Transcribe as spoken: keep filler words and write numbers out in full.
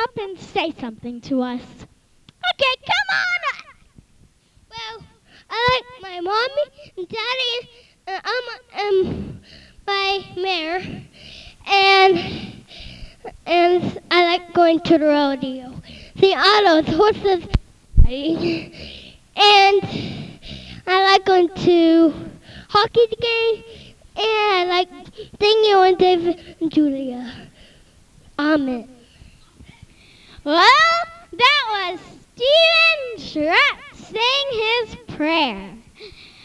come up and say something to us. Okay, come on! Well, I like my mommy and daddy, and I'm um, my mayor, and and I like going to the rodeo, the autos, horses, and I like going to hockey game, and I like Daniel and David and Julia. Amen. Well, that was Steven Schratt saying his prayer.